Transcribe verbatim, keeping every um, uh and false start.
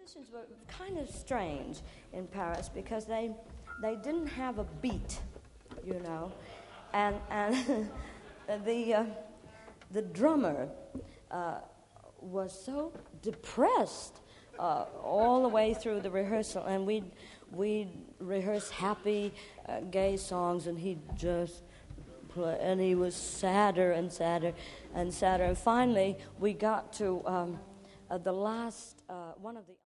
musicians were kind of strange in Paris because they they didn't have a beat, you know, and and the uh, the drummer uh, was so depressed uh, all the way through the rehearsal, and we we rehearse happy, uh, gay songs, and he just play, and he was sadder and sadder and sadder, and finally we got to um, uh, the last uh, one of the